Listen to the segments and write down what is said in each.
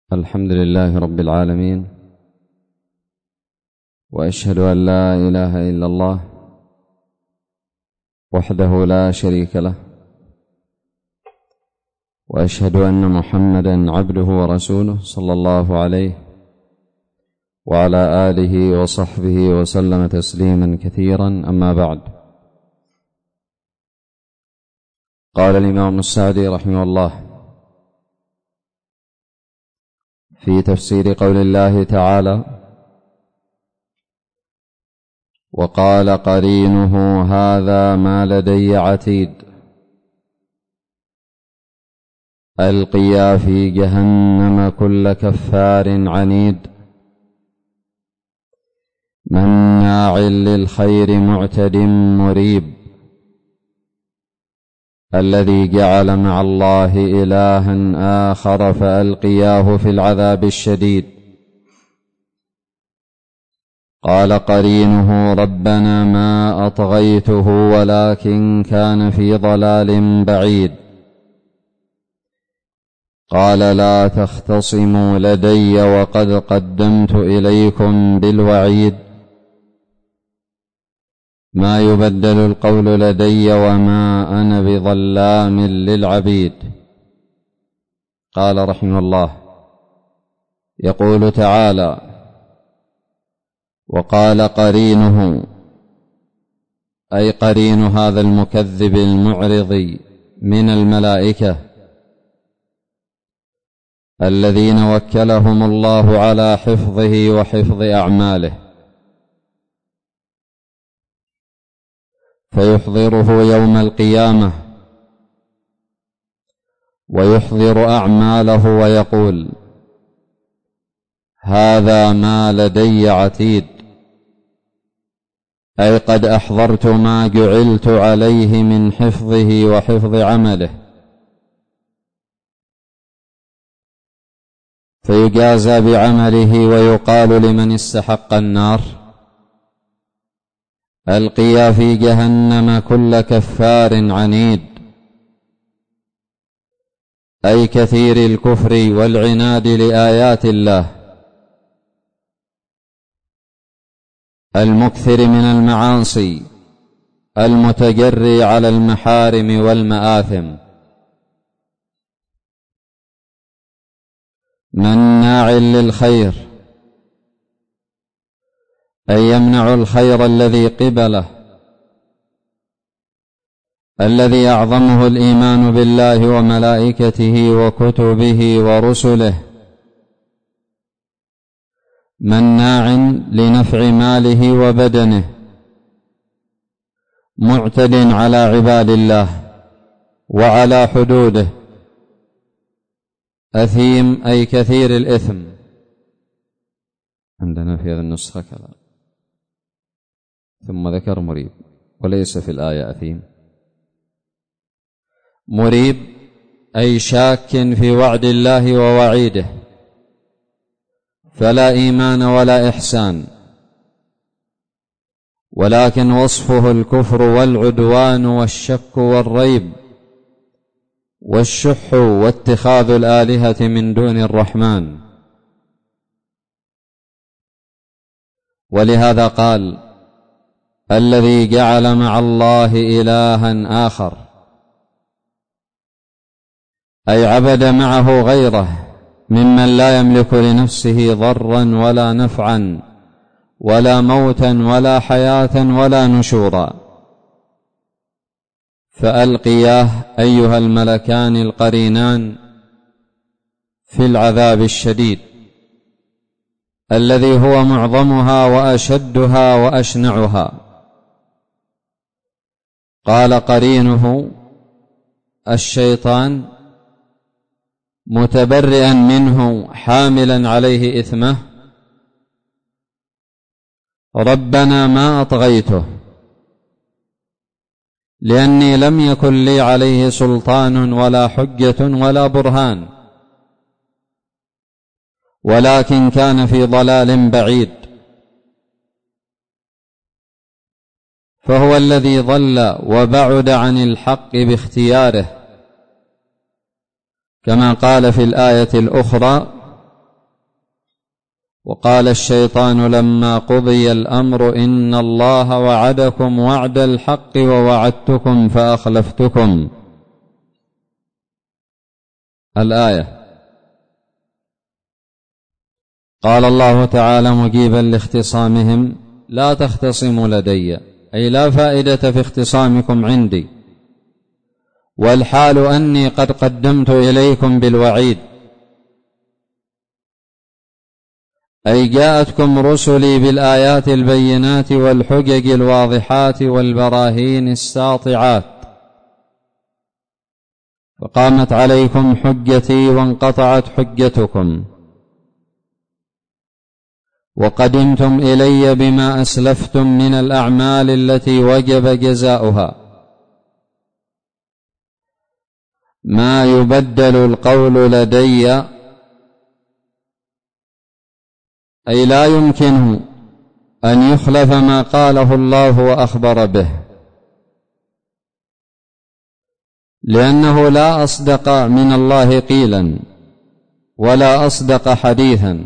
الحمد لله رب العالمين، وأشهد أن لا إله إلا الله وحده لا شريك له، وأشهد أن محمدًا عبده ورسوله صلى الله عليه وعلى آله وصحبه وسلم تسليمًا كثيرًا. أما بعد، قال الإمام السعدي رحمه الله في تفسير قول الله تعالى: وقال قرينه هذا ما لدي عتيد، ألقيا في جهنم كل كفار عنيد، مناع للخير معتد مريب، الذي جعل مع الله إلها آخر فألقياه في العذاب الشديد. قال قرينه: ربنا ما أطغيته ولكن كان في ضلال بعيد. قال: لا تختصموا لدي وقد قدمت إليكم بالوعيد، ما يبدل القول لدي وما أنا بظلام للعبيد. قال رحمه الله: يقول تعالى: وقال قرينه، أي قرين هذا المكذب المعرض من الملائكة الذين وكلهم الله على حفظه وحفظ أعماله، فيحضره يوم القيامة ويحضر أعماله ويقول: هذا ما لدي عتيد، أي قد أحضرت ما جعلت عليه من حفظه وحفظ عمله، فيجازى بعمله ويقال لمن استحق النار: ألقيا في جهنم كل كفار عنيد، أي كثير الكفر والعناد لآيات الله، المكثر من المعاصي، المتجري على المحارم والمآثم، مناع للخير، أي يمنع الخير الذي قبله، الذي أعظمه الإيمان بالله وملائكته وكتبه ورسله، مناع لنفع ماله وبدنه، معتد على عباد الله وعلى حدوده، أثيم أي كثير الإثم. عندنا في هذا النسخة كلام، ثم ذكر مريب وليس في الآية أثيم. مريب أي شاك في وعد الله ووعيده، فلا إيمان ولا إحسان، ولكن وصفه الكفر والعدوان والشك والريب والشح واتخاذ الآلهة من دون الرحمن. ولهذا قال: الذي جعل مع الله إلها آخر، أي عبد معه غيره ممن لا يملك لنفسه ضرا ولا نفعا ولا موتا ولا حياة ولا نشورا، فألقياه أيها الملكان القرينان في العذاب الشديد الذي هو معظمها وأشدها وأشنعها. قال قرينه الشيطان متبرئا منه حاملا عليه إثمه: ربنا ما أطغيته، لأني لم يكن لي عليه سلطان ولا حجة ولا برهان، ولكن كان في ضلال بعيد، فهو الذي ضل وبعد عن الحق باختياره، كما قال في الآية الأخرى: وقال الشيطان لما قضي الأمر إن الله وعدكم وعد الحق ووعدتكم فأخلفتكم. الآية. قال الله تعالى مجيبا لاختصامهم لا تختصموا لدي، أي لا فائدة في اختصامكم عندي، والحال أني قد قدمت إليكم بالوعيد، أي جاءتكم رسلي بالآيات البينات والحجج الواضحات والبراهين الساطعات، فقامت عليكم حجتي وانقطعت حجتكم، وقدمتم إلي بما أسلفتم من الأعمال التي وجب جزاؤها، ما يبدل القول لدي، أي لا يمكنه أن يخلف ما قاله الله وأخبر به، لأنه لا أصدق من الله قيلا ولا أصدق حديثا،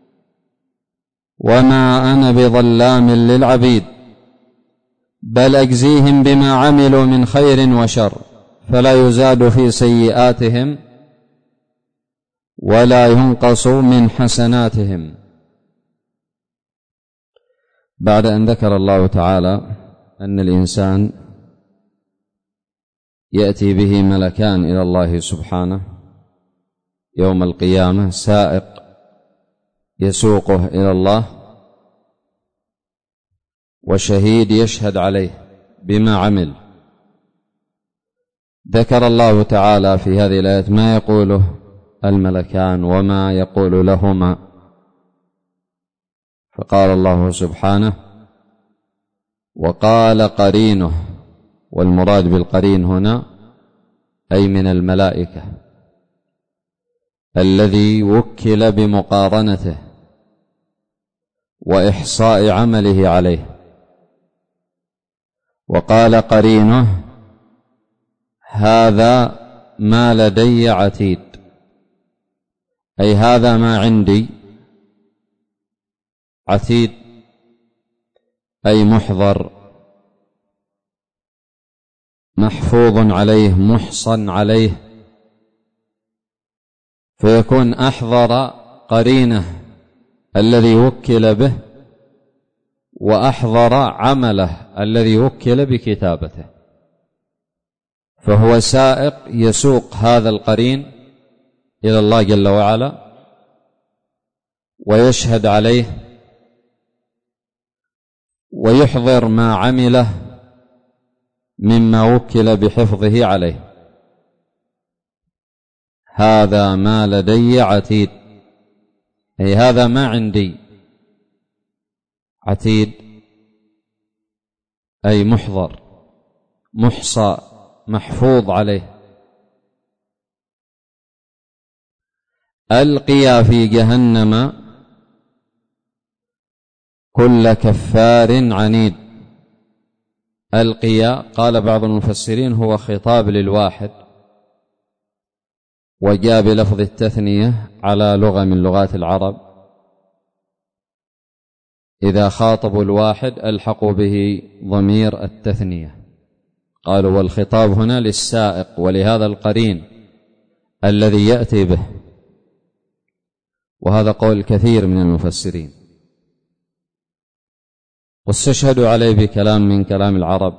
وما أنا بظلام للعبيد، بل أجزيهم بما عملوا من خير وشر، فلا يزاد في سيئاتهم ولا ينقص من حسناتهم. بعد أن ذكر الله تعالى أن الإنسان يأتي به ملكان إلى الله سبحانه يوم القيامة، سائق يسوقه إلى الله، وشهيد يشهد عليه بما عمل. ذكر الله تعالى في هذه الآية ما يقوله الملكان وما يقول لهما، فقال الله سبحانه وقال قرينه، والمراد بالقرين هنا أي من الملائكة الذي وكل بمقارنته وإحصاء عمله عليه. وقال قرينه هذا ما لدي عتيد، أي هذا ما عندي عتيد، أي محضر محفوظ عليه محصن عليه، فيكون أحضر قرينه الذي وكل به، وأحضر عمله الذي وكل بكتابته، فهو سائق يسوق هذا القرين إلى الله جل وعلا ويشهد عليه ويحضر ما عمله مما وكل بحفظه عليه. هذا ما لدي عتيد، أي هذا ما عندي عتيد، أي محضر محصى محفوظ عليه. ألقي في جهنم كل كفار عنيد. ألقي قال بعض المفسرين هو خطاب للواحد، وجاء بلفظ التثنية على لغة من لغات العرب، إذا خاطبوا الواحد ألحقوا به ضمير التثنية، قالوا والخطاب هنا للسائق ولهذا القرين الذي يأتي به، وهذا قول كثير من المفسرين، واستشهدوا عليه بكلام من كلام العرب،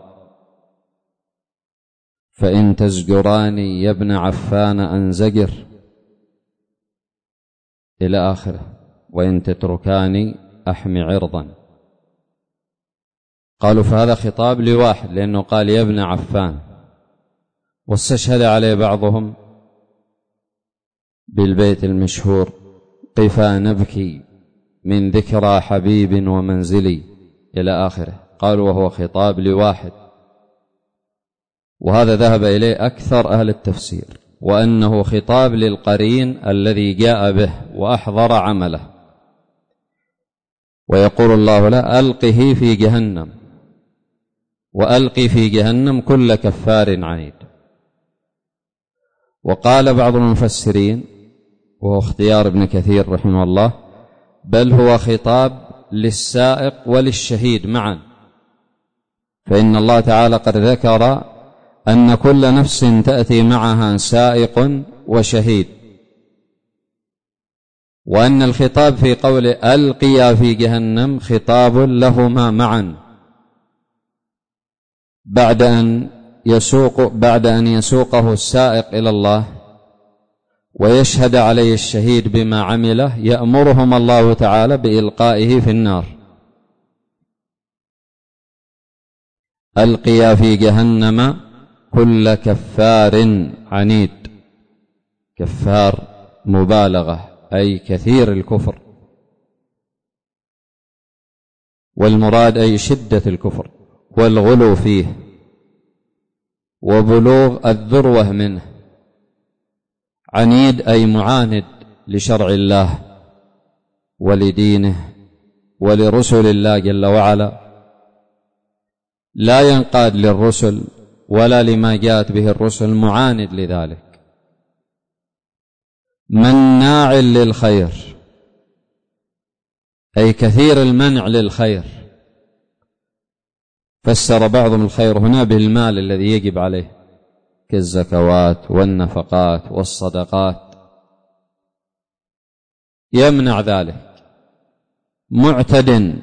فإن تزجراني يا ابن عفان أنزجر إلى آخره، وإن تتركاني أحمي عرضا. قالوا فهذا خطاب لواحد لأنه قال يا ابن عفان، واستشهد عليه بعضهم بالبيت المشهور قفا نبكي من ذكرى حبيب ومنزلي إلى آخره، قالوا وهو خطاب لواحد، وهذا ذهب إليه أكثر أهل التفسير، وأنه خطاب للقرين الذي جاء به وأحضر عمله. ويقول الله له ألقه في جهنم، وألقي في جهنم كل كفار عنيد. وقال بعض المفسرين وهو اختيار ابن كثير رحمه الله بل هو خطاب للسائق وللشهيد معا، فإن الله تعالى قد ذكر أن كل نفس تأتي معها سائق وشهيد، وأن الخطاب في قول ألقيا في جهنم خطاب لهما معا بعد أن يسوقه السائق إلى الله ويشهد عليه الشهيد بما عمله، يأمرهم الله تعالى بإلقائه في النار. ألقيا في جهنم كل كفار عنيد. كفار مبالغة أي كثير الكفر، والمراد أي شدة الكفر والغلو فيه وبلوغ الذروة منه. عنيد أي معاند لشرع الله ولدينه ولرسل الله جل وعلا، لا ينقاد للرسل ولا لما جاءت به الرسل، معاند لذلك، مناع للخير أي كثير المنع للخير. فسر بعضهم الخير هنا بالمال الذي يجب عليه كالزكوات والنفقات والصدقات، يمنع ذلك. معتد،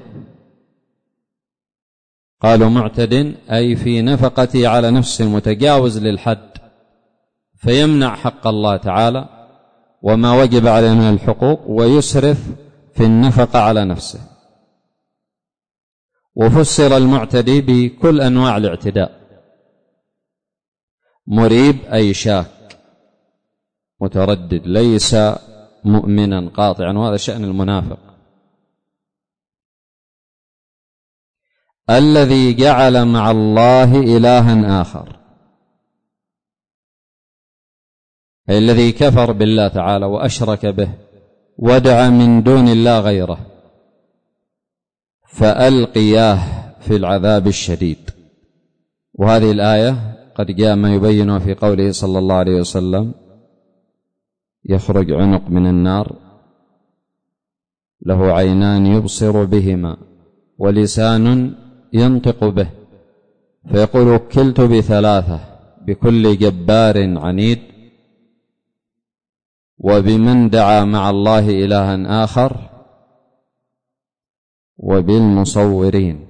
قالوا معتد أي في نفقته على نفسه متجاوز للحد، فيمنع حق الله تعالى وما وجب عليه من الحقوق ويسرف في النفقة على نفسه. وفسر المعتدي بكل أنواع الاعتداء. مريب أي شاك متردد، ليس مؤمنا قاطعا، وهذا شأن المنافق. الذي جعل مع الله إلها آخر أي الذي كفر بالله تعالى وأشرك به ودعا من دون الله غيره، فألقياه في العذاب الشديد. وهذه الآية قد جاء ما يبينها في قوله صلى الله عليه وسلم: يخرج عنق من النار له عينان يبصر بهما ولسان ينطق به، فيقول: وكلت بثلاثة، بكل جبار عنيد، وبمن دعا مع الله إلها آخر، وبالمصورين.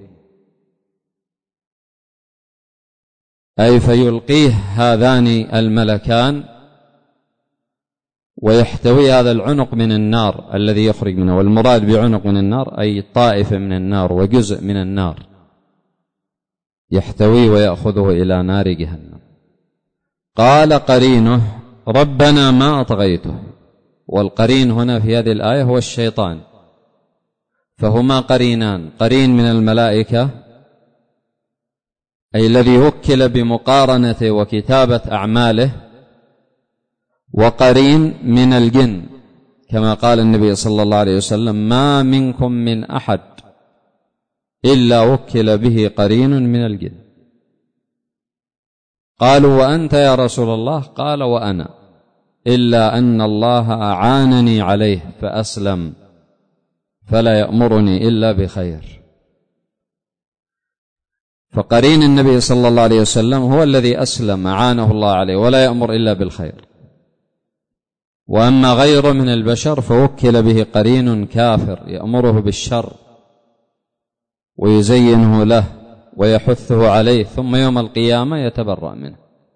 أي فيلقيه هذان الملكان ويحتوي هذا العنق من النار الذي يخرج منه. والمراد بعنق من النار أي طائفة من النار وجزء من النار، يحتوي ويأخذه إلى نار جهنم. قال قرينه: ربنا ما أطغيته. والقرين هنا في هذه الآية هو الشيطان، فهما قرينان: قرين من الملائكة أي الذي وكل بمقارنته وكتابة أعماله، وقرين من الجن، كما قال النبي صلى الله عليه وسلم: ما منكم من أحد إلا وكل به قرين من الجن. قالوا: وأنت يا رسول الله؟ قال: وأنا، إلا أن الله أعانني عليه فأسلم، فلا يأمرني إلا بخير. فقرين النبي صلى الله عليه وسلم هو الذي أسلم، أعانه الله عليه، ولا يأمر إلا بالخير. وأما غيره من البشر فوكل به قرين كافر يأمره بالشر ويزينه له ويحثه عليه، ثم يوم القيامة يتبرأ منه،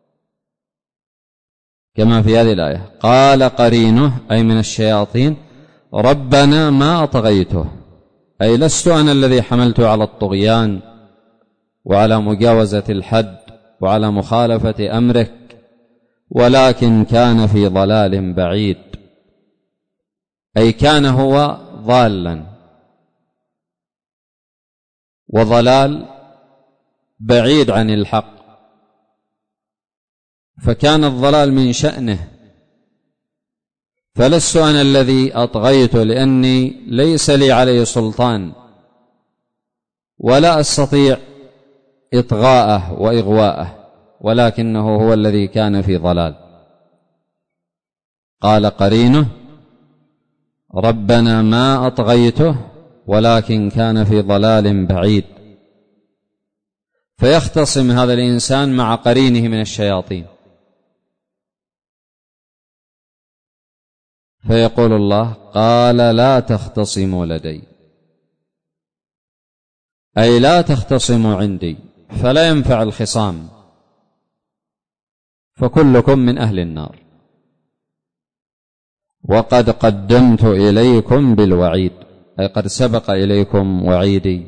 كما في هذه الآية. قال قرينه أي من الشياطين: ربنا ما أطغيته، أي لست أنا الذي حملته على الطغيان وعلى مجاوزة الحد وعلى مخالفة أمرك، ولكن كان في ضلال بعيد، أي كان هو ضالا، وضلال بعيد عن الحق، فكان الضلال من شأنه، فلست أنا الذي أطغيته، لأني ليس لي عليه سلطان ولا أستطيع إطغاءه وإغواءه، ولكنه هو الذي كان في ضلال. قال قرينه: ربنا ما أطغيته ولكن كان في ضلال بعيد، فيختصم هذا الإنسان مع قرينه من الشياطين، فيقول الله قال لا تختصموا لدي، أي لا تختصموا عندي، فلا ينفع الخصام، فكلكم من أهل النار، وقد قدمت إليكم بالوعيد، أي قد سبق إليكم وعيدي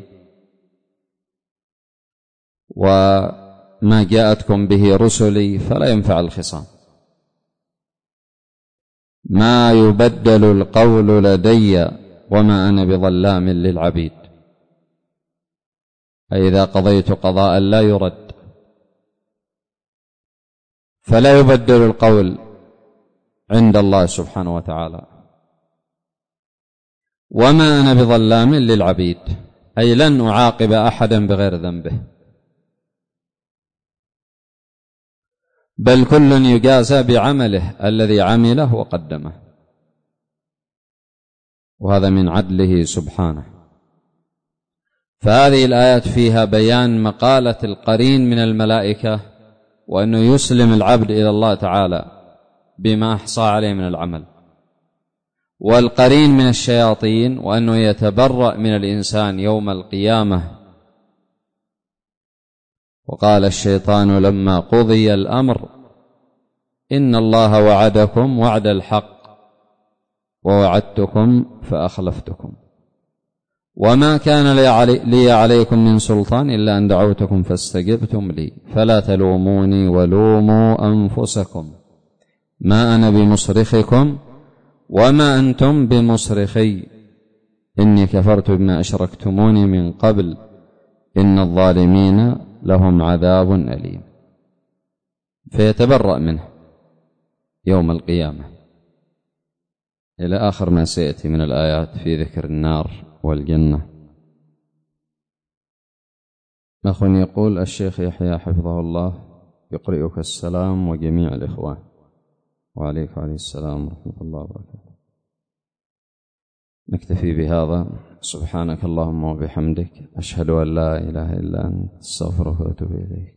وما جاءتكم به رسلي، فلا ينفع الخصام. ما يبدل القول لدي وما أنا بظلام للعبيد، أي إذا قضيت قضاء لا يرد، فلا يبدل القول عند الله سبحانه وتعالى. وما أنا بظلام للعبيد، أي لن أعاقب أحدا بغير ذنبه، بل كل يجازى بعمله الذي عمله وقدمه، وهذا من عدله سبحانه. فهذه الآيات فيها بيان مقالة القرين من الملائكة، وأنه يسلم العبد إلى الله تعالى بما أحصى عليه من العمل، والقرين من الشياطين، وأنه يتبرأ من الإنسان يوم القيامة. وقال الشيطان لما قضي الأمر إن الله وعدكم وعد الحق ووعدتكم فأخلفتكم وما كان لي عليكم من سلطان إلا أن دعوتكم فاستجبتم لي فلا تلوموني ولوموا أنفسكم ما أنا بمصرخكم وما أنتم بمصرخي إني كفرت بما أشركتموني من قبل إن الظالمين لهم عذاب أليم. فيتبرأ منه يوم القيامة إلى آخر ما سيأتي من الآيات في ذكر النار والجنة. أخ يقول الشيخ يحيى حفظه الله يقرئك السلام وجميع الإخوان. وعليك عليه السلام ورحمة الله وبركاته. نكتفي بهذا. سبحانك اللهم وبحمدك أشهد أن لا إله إلا أنت أستغفرك وأتوب إليك.